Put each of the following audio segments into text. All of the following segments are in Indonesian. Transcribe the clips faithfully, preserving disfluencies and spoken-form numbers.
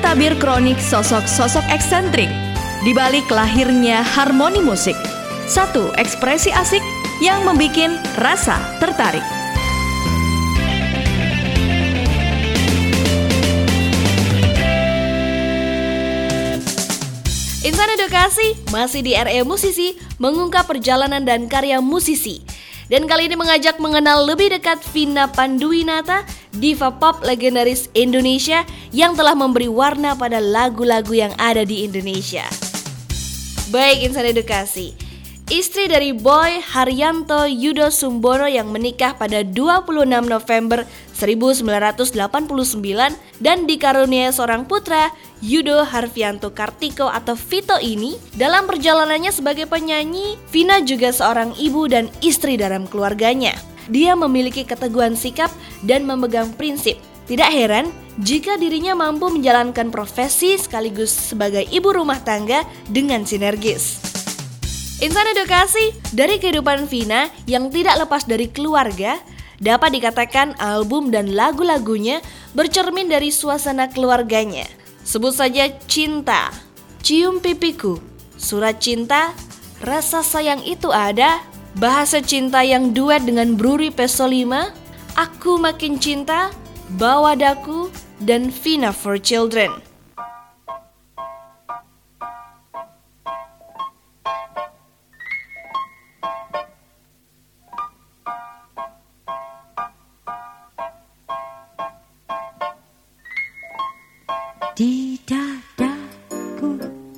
tabir kronik sosok-sosok eksentrik di balik lahirnya harmoni musik. Satu ekspresi asik yang membikin rasa tertarik. Insan Edukasi masih di R E Musisi mengungkap perjalanan dan karya musisi. Dan kali ini mengajak mengenal lebih dekat Vina Panduwinata, diva pop legendaris Indonesia yang telah memberi warna pada lagu-lagu yang ada di Indonesia. Baik Insan Edukasi, istri dari Boy Haryanto Yudo Sumbono yang menikah pada dua puluh enam November seribu sembilan ratus delapan puluh sembilan dan dikaruniai seorang putra, Yudo Harvianto Kartiko atau Vito ini, dalam perjalanannya sebagai penyanyi, Vina juga seorang ibu dan istri dalam keluarganya. Dia memiliki keteguhan sikap dan memegang prinsip. Tidak heran jika dirinya mampu menjalankan profesi sekaligus sebagai ibu rumah tangga dengan sinergis. Insan Edukasi, dari kehidupan Vina yang tidak lepas dari keluarga, dapat dikatakan album dan lagu-lagunya bercermin dari suasana keluarganya. Sebut saja Cinta, Cium Pipiku, Surat Cinta, Rasa Sayang Itu Ada, Bahasa Cinta yang duet dengan Bruri Pesolima, Aku Makin Cinta, Bawa Daku, dan Vina for Children. Di dadaku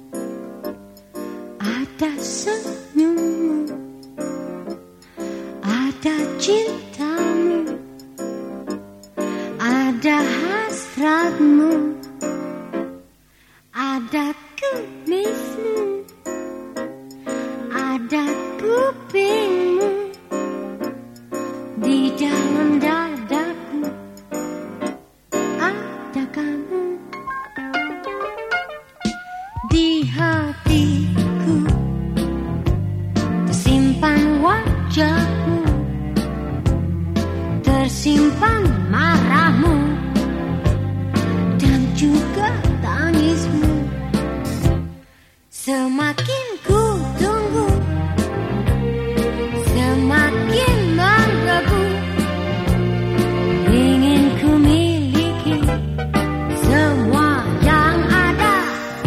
ada senyummu, ada cintamu, ada hasratmu, ada kumismu, ada kupingmu. Di dalam dadaku ada kamu. Di hatiku tersimpan wajahmu, tersimpan marahmu dan juga tangismu. Semakin ku tunggu, semakin menggebu, ingin ku miliki semua yang ada.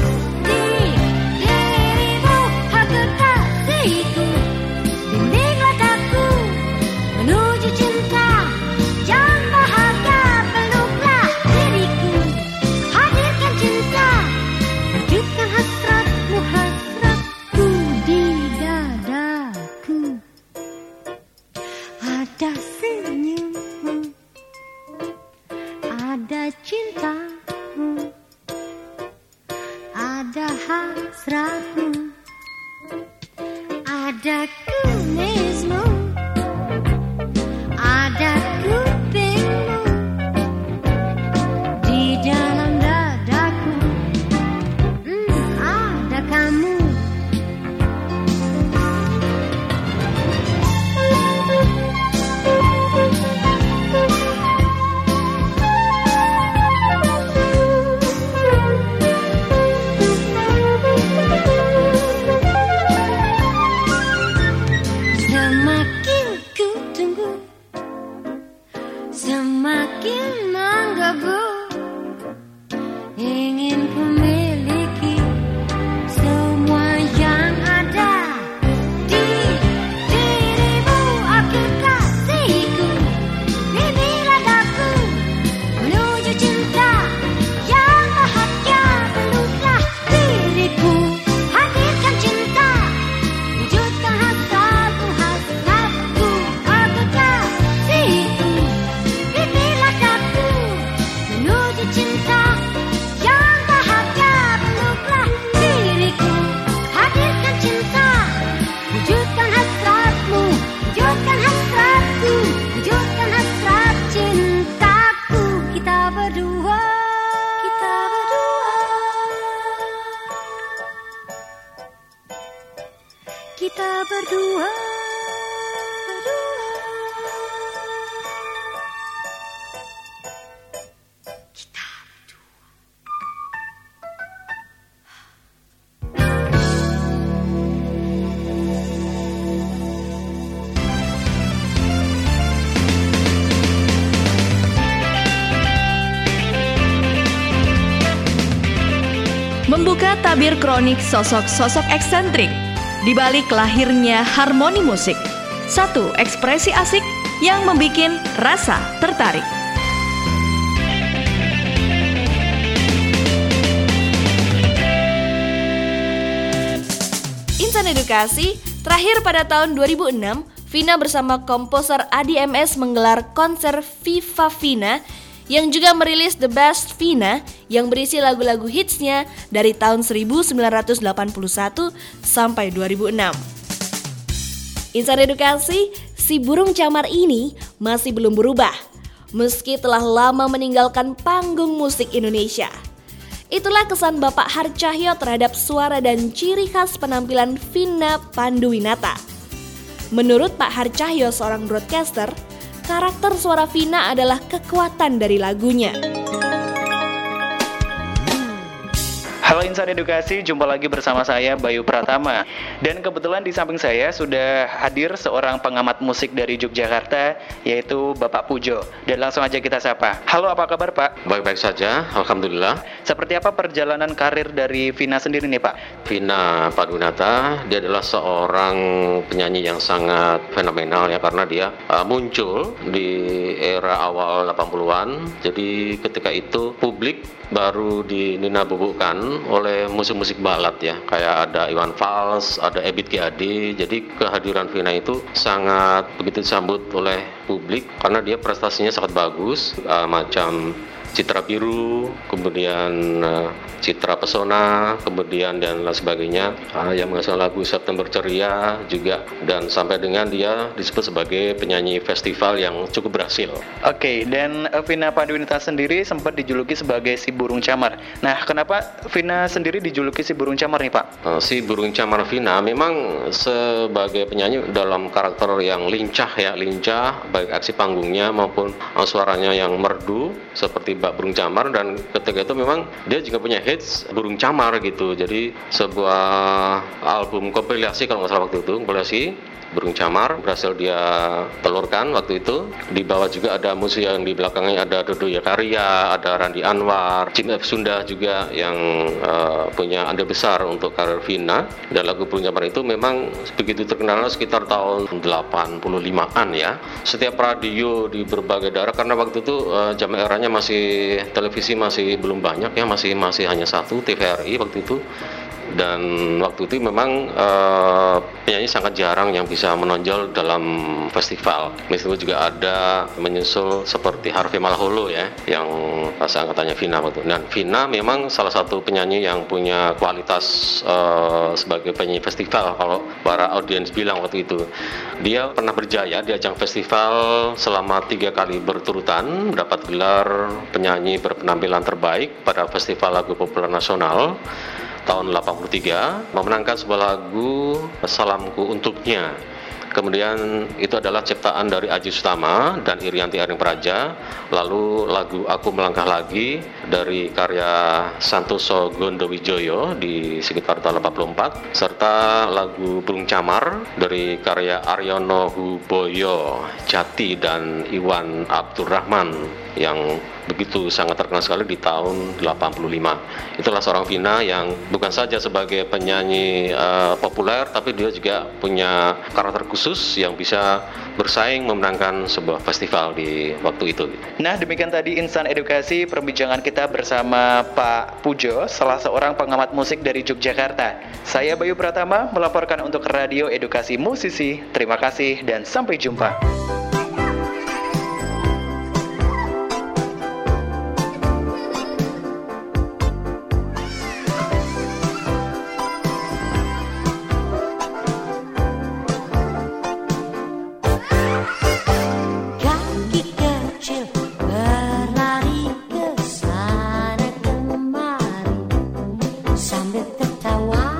Ada senyummu, ada cintamu, ada hasratmu, ada kumismu, ada kupingmu. Di dalam dadaku hmm, ada kamu. Semakin menggebu, ingin ku miliki semua yang ada. Di dirimu aku kasihku, bimbinglah daku menuju cinta yang bahagia. Peluklah diriku, hadirkan cinta, wujudkan hasratmu, hasratku aku kasihku. Cinta yang bahagia, peluklah diriku, hadirkan cinta, wujudkan hasratmu, wujudkan hasratku, wujudkan hasrat cintaku. Kita berdua, kita berdua, kita berdua. Inilah tabir kronik sosok-sosok eksentrik di balik lahirnya harmoni musik. Satu ekspresi asik yang membikin rasa tertarik. Insan Edukasi, terakhir pada tahun dua ribu enam, Vina bersama komposer A D M S menggelar konser Viva Vina yang juga merilis The Best Vina yang berisi lagu-lagu hitsnya dari tahun seribu sembilan ratus delapan puluh satu sampai dua ribu enam. Insan Edukasi, si burung camar ini masih belum berubah meski telah lama meninggalkan panggung musik Indonesia. Itulah kesan Bapak Harcahyo terhadap suara dan ciri khas penampilan Vina Panduwinata. Menurut Pak Harcahyo, seorang broadcaster, karakter suara Vina adalah kekuatan dari lagunya. Halo Insan Edukasi, jumpa lagi bersama saya Bayu Pratama. Dan kebetulan di samping saya sudah hadir seorang pengamat musik dari Yogyakarta, yaitu Bapak Pujo. Dan langsung aja kita sapa. Halo, apa kabar Pak? Baik-baik saja, Alhamdulillah. Seperti apa perjalanan karir dari Vina sendiri nih Pak? Vina Panduwinata, dia adalah seorang penyanyi yang sangat fenomenal ya, karena dia uh, muncul di era awal delapan puluhan. Jadi ketika itu publik baru dinina-bubukkan oleh musik-musik balad ya, kayak ada Iwan Fals, ada Ebit G Ade. Jadi kehadiran Vina itu sangat begitu disambut oleh publik karena dia prestasinya sangat bagus, uh, macam Citra Biru, kemudian uh, Citra Pesona, kemudian dan lain sebagainya, uh, yang menghasilkan lagu September Ceria juga, dan sampai dengan dia disebut sebagai penyanyi festival yang cukup berhasil. Oke, okay, dan uh, Vina Panduwinata sendiri sempat dijuluki sebagai si burung camar. Nah, kenapa Vina sendiri dijuluki si burung camar nih Pak? Uh, si burung camar Vina memang sebagai penyanyi dalam karakter yang lincah ya, lincah baik aksi panggungnya maupun uh, suaranya yang merdu seperti Mbak Burung Camar, dan ketika itu memang dia juga punya hits Burung Camar gitu. Jadi sebuah album kompilasi kalau nggak salah waktu itu, kompilasi Burung Camar berhasil dia telurkan waktu itu. Di bawah juga ada musik yang di belakangnya ada Dodo Yakarya, ada Randi Anwar, Jim F. Sunda juga yang uh, punya andil besar untuk karir Vina. Dan lagu Burung Camar itu memang begitu terkenal sekitar tahun delapan puluh limaan ya. Setiap radio di berbagai daerah, karena waktu itu uh, zaman eranya masih televisi masih belum banyak ya, masih masih hanya satu T V R I waktu itu. Dan waktu itu memang uh, penyanyi sangat jarang yang bisa menonjol dalam festival. Meskipun juga ada menyusul seperti Harvey Malaholo ya, yang seangkatannya Vina waktu itu. Dan Vina memang salah satu penyanyi yang punya kualitas uh, sebagai penyanyi festival. Kalau para audiens bilang waktu itu, dia pernah berjaya di ajang festival selama tiga kali berturutan, mendapat gelar penyanyi berpenampilan terbaik pada Festival Lagu Populer Nasional tahun delapan puluh tiga, memenangkan sebuah lagu Salamku Untuknya. Kemudian itu adalah ciptaan dari Aji Sutama dan Irianti Aring Praja. Lalu lagu Aku Melangkah Lagi dari karya Santoso Gondowijoyo di sekitar tahun delapan puluh empat, serta lagu Burung Camar dari karya Aryono Huboyo Jati dan Iwan Abdurrahman yang begitu sangat terkenal sekali di tahun delapan puluh lima. Itulah seorang Vina yang bukan saja sebagai penyanyi uh, populer, tapi dia juga punya karakter khusus yang bisa bersaing memenangkan sebuah festival di waktu itu. Nah, demikian tadi Insan Edukasi, perbincangan kita bersama Pak Pujo, salah seorang pengamat musik dari Yogyakarta. Saya Bayu Pratama melaporkan untuk Radio Edukasi Musisi. Terima kasih dan sampai jumpa.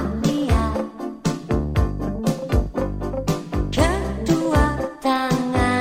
Kedua tangan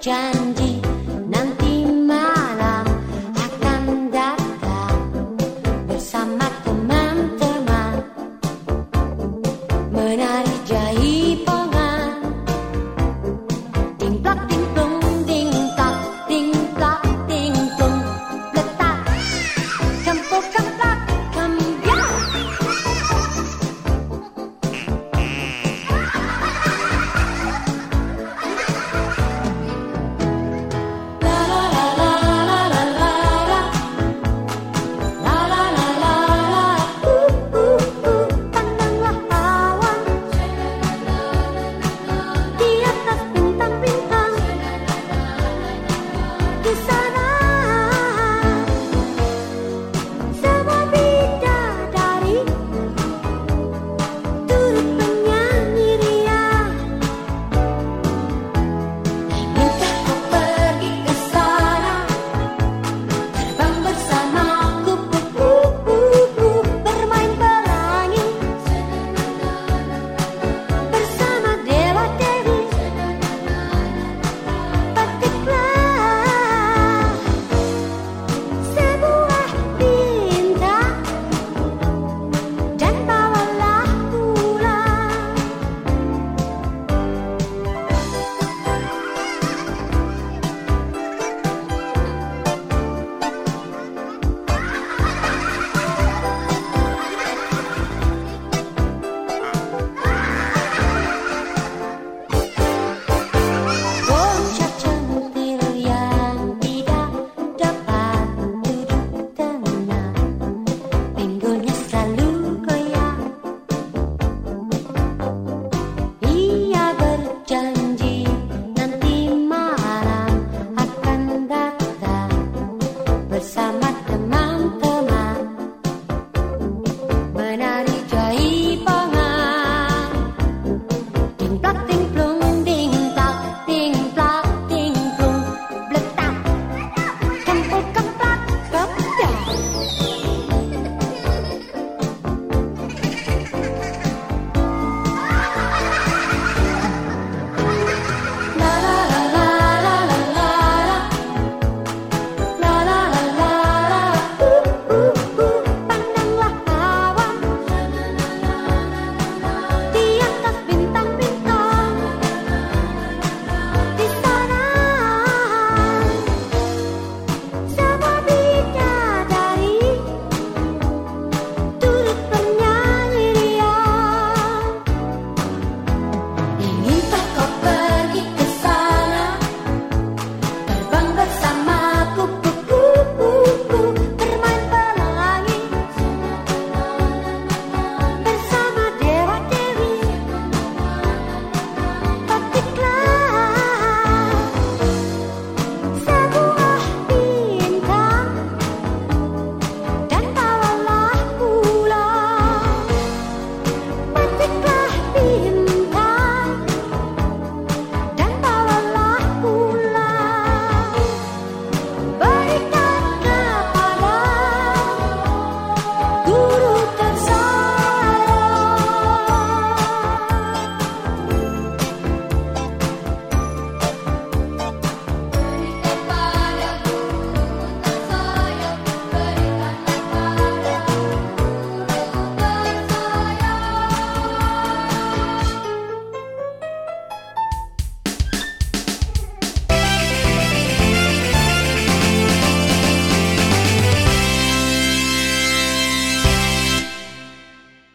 hujan.